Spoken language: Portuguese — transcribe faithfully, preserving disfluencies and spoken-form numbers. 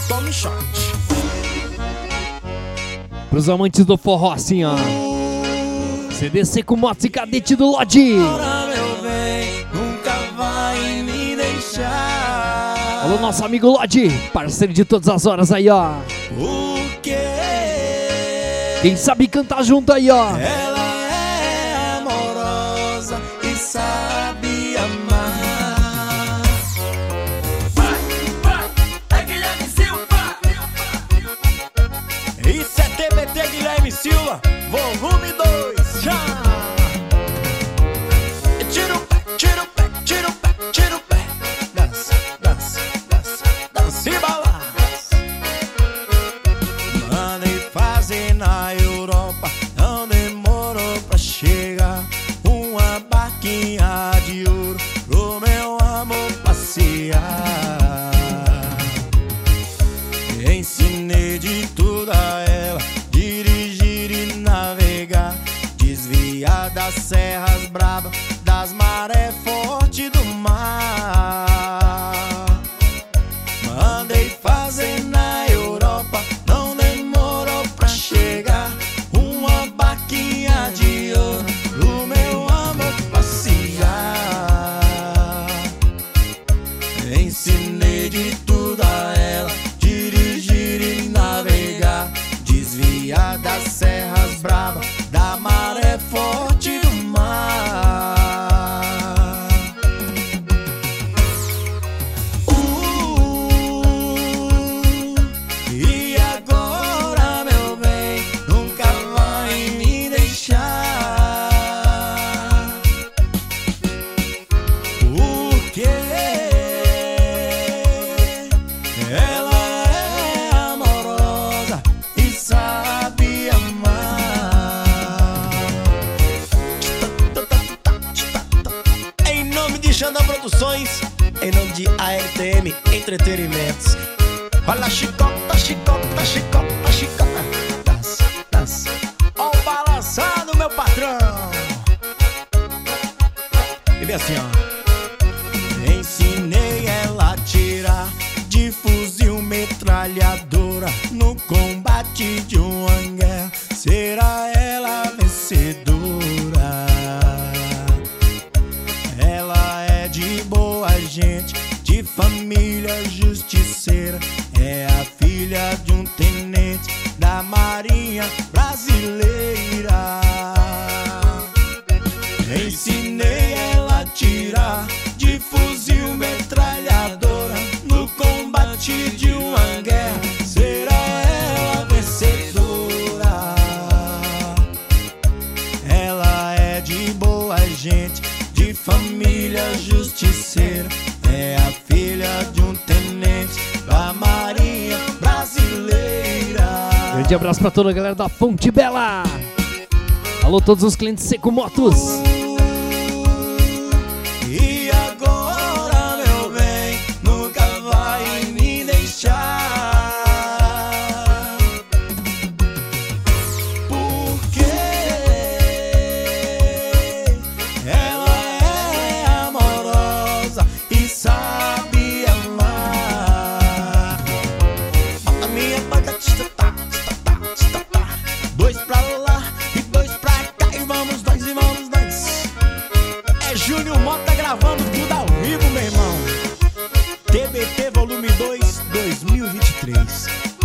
tome shot. Pros amantes do forró, assim, ó. C D Seco Motos e Cadete do Lodi. Agora, meu bem, nunca vai me deixar. Alô, nosso amigo Lodi, parceiro de todas as horas aí, ó. O que? Quem sabe cantar junto aí, ó. Ela é amorosa e sabe amar. Vai, vai, é Guilherme Silva. Isso é T B T Guilherme Silva, volume dois, já. Tira o pé, tira o pé, tira o pé, tira o pé. Dança, dança, dança, dança e balança. Mandei fazer na Europa, não demorou pra chegar. Uma barquinha de ouro pro meu amor passear. Ensinei de tudo a ela, dirigir e navegar, desviar das serras bravas, das marés fortes do mar. Mandei fazer na Europa, não demorou pra chegar. Uma barquinha de ouro pro meu amor passear. Ensinei de tudo a ela, dirigir e navegar, desviar das serras bravas, da maré forte do mar. Uh, e agora, meu bem, nunca vai me deixar. Porque ela é amorosa e sabe amar. Em nome de Xandão Produções, em nome de A R T M Entretenimentos. Olha, chicota, chicota, chicota, chicota. Dança, dança. Ó o balançado, meu patrão. E vem assim, ó. Ensinei ela a tirar de fuzil metralhadora no combate de uma guerra. Será ela vencedora? Ela é de boa gente, de família justiceira. É a filha de um tenente da Marinha Brasileira. Ensinei ela a tirar de fuzil metralhadora no combate de uma guerra. Será ela vencedora? Ela é de boa gente, de família justiceira. É a filha de um tenente da Marinha Brasileira. Grande abraço pra toda a galera da Fonte Bela. Alô, todos os clientes Seco Motos. E agora, meu bem, nunca vai me deixar. Porque ela é amorosa e sabe amar. A minha banda tá, tá, tá, tá, tá. Dois pra lá e dois pra cá, e vamos nós, e vamos nós. É Júnior Mota gravando tudo ao vivo, meu irmão. T B T volume dois, dois mil e vinte e três.